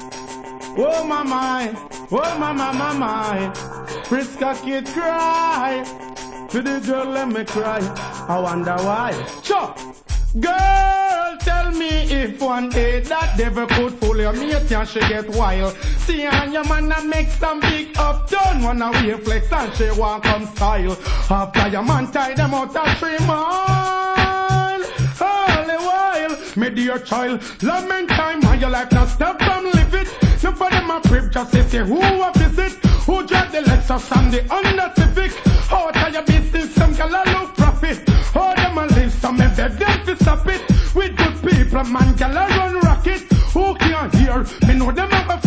Oh my my, oh my my my my. Friska kid cry. To the girl let me cry. I wonder why. Sure. Girl, tell me if one day that devil could fool your mate and she get wild. See and your man a make some big uptown wanna wave flex and she want come style. After your man tie them out a 3 mile. All the while, me dear child, lament time and your life not stop from live it. No for them a crib just say who a visit. Who drive the Lexus and the Honda Civic. Out of your business some gal a look profit. How them a live some me beg them to stop it. With good people man gal a run rocket. Who can't hear? Me know them have a